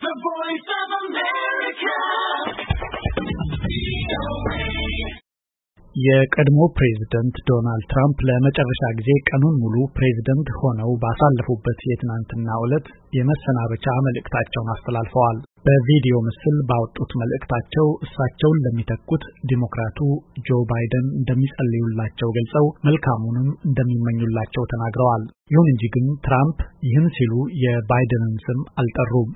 The Voice of America. የቀድሞ ፕሬዝዳንት ዶናልድ ትራምፕ ለመጨረሻ ጊዜ ቀኑን ሙሉ ፕሬዝዳንት ሆነው ባሳለፉበት የትናንትናው ዕለት የመሰናበቻ መልእክታቸውን አስተላልፈዋል። በቪዲዮ ምስል ባወጡት መልእክታቸው እሳቸውን ለሚተኩት ዲሞክራቱ ጆ ባይደን እንደሚጸልዩላቸው ገልጸው መልካሙንም እንደሚመኙላቸው ተናግረዋል። ይሁን እንጂ ግን ትራምፕ ይህን ሲሉ የባይደንን ስም አልጠሩም።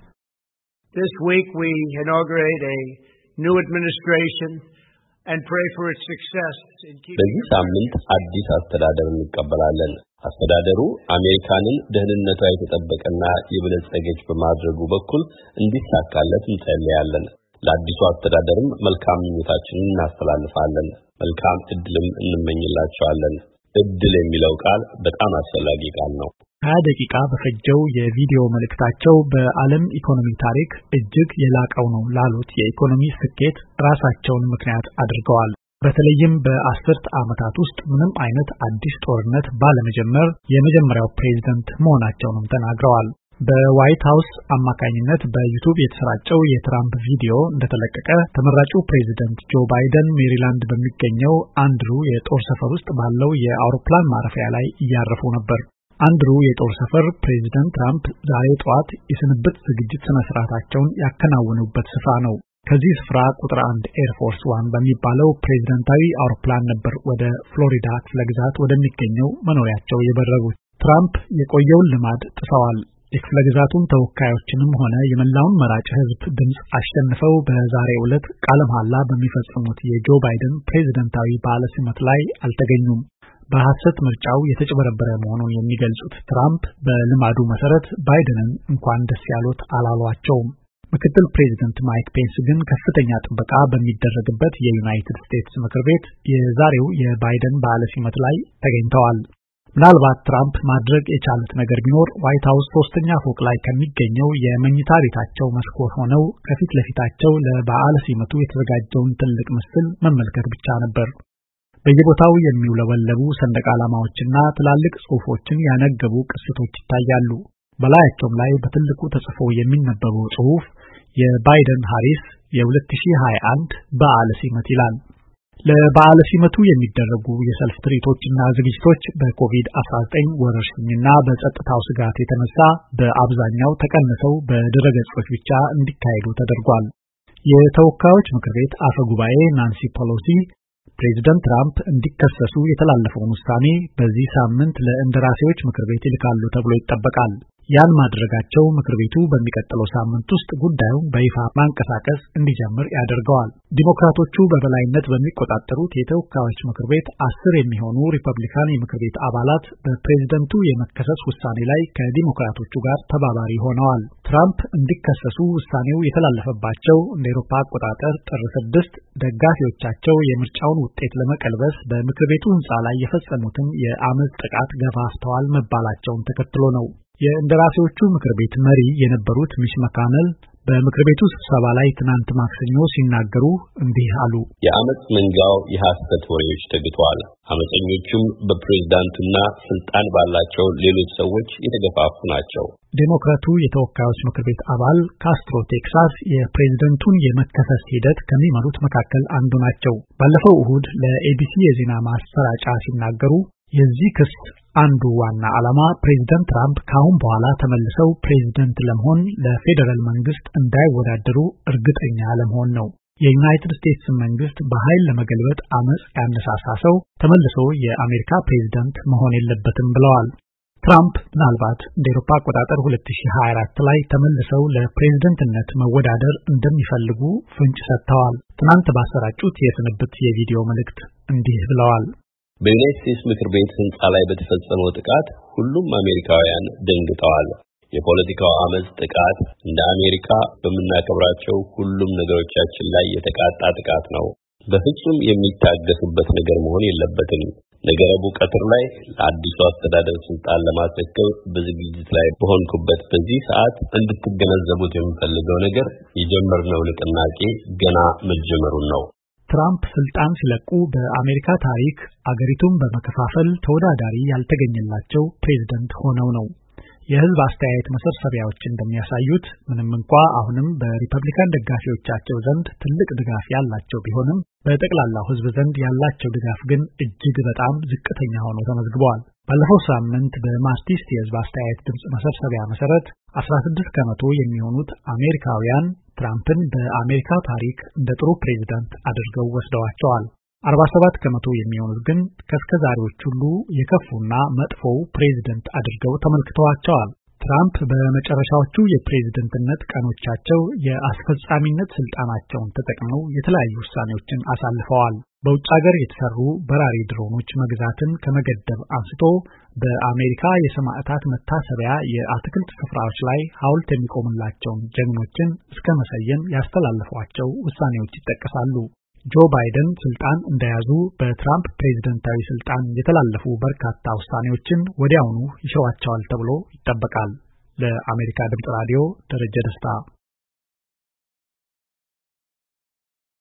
This week we inaugurate a new administration and pray for its success in keeping በዚህ ሳምንት አዲስ አስተዳደር እንቀበላለን። አስተዳደሩ አሜሪካንን ደህንነቷ የተጠበቀና የበለጸገች በማድረጉ በኩል እንዲሳካለት እንጸልያለን። ለአዲሱ አስተዳደርም መልካም ምኞታችንን እናስተላልፋለን። መልካም እድልም እንመኝላቸዋለን። እድል የሚለው ቃል በጣም አስፈላጊ ቃል ነው። 20 ደቂቃ በፈጀው የቪዲዮ መልእክታቸው በዓለም ኢኮኖሚ ታሪክ እጅግ የላቀው ነው ላሉት የኢኮኖሚ ስኬት ራሳቸውን ምክንያት አድርገዋል። በተለይም በ10 ዓመታት ውስጥ ምንም አይነት አዲስ ጦርነት ባለመጀመር የመጀመሪያው ፕሬዝዳንት መሆናቸውንም ተናግረዋል። በዋይት ሃውስ አማካኝነት በዩቲዩብ የተሰራጨው የትራምፕ ቪዲዮ እንደተለቀቀ ተመራጩ ፕሬዝዳንት ጆ ባይደን ሜሪላንድ በሚገኘው አንድሩ የጦር ሰፈር ውስጥ ባለው የአውሮፕላን ማረፊያ ላይ እያረፉ ነበር። አንድሩ የጦር ሰፈር ፕሬዝዳንት ትራምፕ ዛሬ ጠዋት የስንብት ዝግጅት ስነ ስርዓታቸውን ያከናወኑበት ስፍራ ነው። ከዚህ ስፍራ ቁጥር 1 ኤር ፎርስ 1 በሚባለው ፕሬዝዳንታዊ አውሮፕላን ነበር ወደ ፍሎሪዳ ክፍለ ግዛት ወደሚገኘው መኖሪያቸው የበረሩት። ትራምፕ የቆየውን ልማድ ጥሰዋል። የክፍለ ግዛቱን ተወካዮችንም ሆነ የመላውን መራጭ ህዝብ ድምጽ አሸንፈው በዛሬው ዕለት ቃለ መሐላ በሚፈጽሙት የጆ ባይደን ፕሬዝዳንታዊ በዓለ ሲመት ላይ አልተገኙም። በሐሰት ምርጫው የተጨበረበረ መሆኑን የሚገልጹት ትራምፕ በልማዱ መሰረት ባይደንን እንኳን ደስ ያሉት አላሏቸውም። ምክትል ፕሬዝዳንት ማይክ ፔንስ ግን ከፍተኛ ጥበቃ በሚደረግበት የዩናይትድ ስቴትስ ምክር ቤት የዛሬው የባይደን በዓለ ሲመት ላይ ተገኝተዋል። ምናልባት ትራምፕ ማድረግ የቻሉት ነገር ቢኖር ዋይት ሃውስ 3ኛ ፎቅ ላይ ከሚገኘው የመኝታ ቤታቸው መስኮት ሆነው ከፊት ለፊታቸው ለበዓለ ሲመቱ የተዘጋጀውን ትልቅ ምስል መመልከት ብቻ ነበር። በየቦታው የሚውለበለቡ ሰንደቅ ዓላማዎችና ትላልቅ ጽሑፎችን ያነገቡ ቅስቶች ይታያሉ። በላያቸውም ላይ በትልቁ ተጽፎ የሚነበበው ጽሑፍ የባይደን ሃሪስ የ2021 በዓለ ሲመት ይላል። ለበዓለ ሲመቱ የሚደረጉ የሰልፍ ትርኢቶችና ዝግጅቶች በኮቪድ-19 ወረርሽኝና በጸጥታው ስጋት የተነሳ በአብዛኛው ተቀንሰው በድረገጾች ብቻ እንዲካሄዱ ተደርጓል። የተወካዮች ምክር ቤት አፈ ጉባኤ ናንሲ ፔሎሲ ፕሬዝዳንት ትራምፕ እንዲከሰሱ የተላለፈውን ውሳኔ በዚህ ሳምንት ለእንደራሴዎች ምክር ቤት ይልካሉ ተብሎ ይጠበቃል። ያን ማድረጋቸው ምክር ቤቱ በሚቀጥለው ሳምንት ውስጥ ጉዳዩን በይፋ ማንቀሳቀስ እንዲጀምር ያደርገዋል። ዲሞክራቶቹ በበላይነት በሚቆጣጠሩት የተወካዮች ምክር ቤት 10 የሚሆኑ ሪፐብሊካን የምክር ቤት አባላት በፕሬዝዳንቱ የመከሰስ ውሳኔ ላይ ከዲሞክራቶቹ ጋር ተባባሪ ሆነዋል። ትራምፕ እንዲከሰሱ ውሳኔው የተላለፈባቸው እንደ አውሮፓ አቆጣጠር ጥር 6 ደጋፊዎቻቸው የምርጫውን ውጤት ለመቀልበስ በምክር ቤቱ ህንጻ ላይ የፈጸሙትን የአመጽ ጥቃት ገፋፍተዋል መባላቸውን ተከትሎ ነው። የእንደራሴዎቹ ምክር ቤት መሪ የነበሩት ሚች መካነል በምክር ቤቱ ስብሰባ ላይ ትናንት ማክሰኞ ሲናገሩ እንዲህ አሉ። የአመጽ መንጋው የሐሰት ወሬዎች ተግቷል። አመፀኞቹም በፕሬዝዳንቱና ስልጣን ባላቸው ሌሎች ሰዎች የተገፋፉ ናቸው። ዴሞክራቱ የተወካዮች ምክር ቤት አባል ካስትሮ ቴክሳስ የፕሬዝዳንቱን የመከሰስ ሂደት ከሚመሩት መካከል አንዱ ናቸው። ባለፈው እሁድ ለኤቢሲ የዜና ማሰራጫ ሲናገሩ የዚህ ክስ አንዱ ዋና ዓላማ ፕሬዝዳንት ትራምፕ ካሁን በኋላ ተመልሰው ፕሬዝዳንት ለመሆን ለፌደራል መንግስት እንዳይወዳደሩ እርግጠኛ ለመሆን ነው። የዩናይትድ ስቴትስ መንግስት በኃይል ለመገልበጥ አመጽ ያነሳሳ ሰው ተመልሶ የአሜሪካ ፕሬዝዳንት መሆን የለበትም ብለዋል። ትራምፕ ምናልባት እንደ አውሮፓ አቆጣጠር 2024 ላይ ተመልሰው ለፕሬዝዳንትነት መወዳደር እንደሚፈልጉ ፍንጭ ሰጥተዋል። ትናንት ባሰራጩት የስንብት የቪዲዮ መልእክት እንዲህ ብለዋል። በዩናይትድ ስቴትስ ምክር ቤት ህንጻ ላይ በተፈጸመው ጥቃት ሁሉም አሜሪካውያን ደንግጠዋል። የፖለቲካው አመጽ ጥቃት እንደ አሜሪካ በመናከብራቸው ሁሉም ነገሮቻችን ላይ የተቃጣ ጥቃት ነው። በፍጹም የሚታገሱበት ነገር መሆን የለበትም። ነገ ረቡዕ ቀትር ላይ ለአዲሱ አስተዳደር ስልጣን ለማስረከብ በዝግጅት ላይ በሆንኩበት በዚህ ሰዓት እንድትገነዘቡት የምፈልገው ነገር የጀመርነው ንቅናቄ ገና መጀመሩን ነው። ትራምፕ ስልጣን ሲለቁ በአሜሪካ ታሪክ አገሪቱን በመከፋፈል ተወዳዳሪ ያልተገኘላቸው ፕሬዝዳንት ሆነው ነው። የህዝብ አስተያየት መሰብሰቢያዎች እንደሚያሳዩት ምንም እንኳ አሁንም በሪፐብሊካን ደጋፊዎቻቸው ዘንድ ትልቅ ድጋፍ ያላቸው ቢሆንም በጠቅላላው ህዝብ ዘንድ ያላቸው ድጋፍ ግን እጅግ በጣም ዝቅተኛ ሆኖ ተመዝግቧል። ባለፈው ሳምንት በማስቲስ የህዝብ አስተያየት ድምጽ መሰብሰቢያ መሰረት 16 ከመቶ የሚሆኑት አሜሪካውያን ትራምፕን በአሜሪካ ታሪክ እንደ ጥሩ ፕሬዝዳንት አድርገው ወስደዋቸዋል። 47 ከመቶ የሚሆኑት ግን ከስከዛሬዎች ሁሉ የከፉና መጥፎው ፕሬዝዳንት አድርገው ተመልክተዋቸዋል። ትራምፕ በመጨረሻዎቹ የፕሬዝዳንትነት ቀኖቻቸው የአስፈጻሚነት ስልጣናቸውን ተጠቅመው የተለያዩ ውሳኔዎችን አሳልፈዋል። በውጭ ሀገር የተሰሩ በራሪ ድሮኖች መግዛትን ከመገደብ አንስቶ በአሜሪካ የሰማዕታት መታሰቢያ የአትክልት ስፍራዎች ላይ ሐውልት የሚቆምላቸውን ጀግኖችን እስከ መሰየም ያስተላለፏቸው ውሳኔዎች ይጠቀሳሉ። ጆ ባይደን ስልጣን እንደያዙ በትራምፕ ፕሬዝዳንታዊ ስልጣን የተላለፉ በርካታ ውሳኔዎችን ወዲያውኑ ይሽሯቸዋል ተብሎ ይጠበቃል። ለአሜሪካ ድምጽ ራዲዮ ደረጀ ደስታ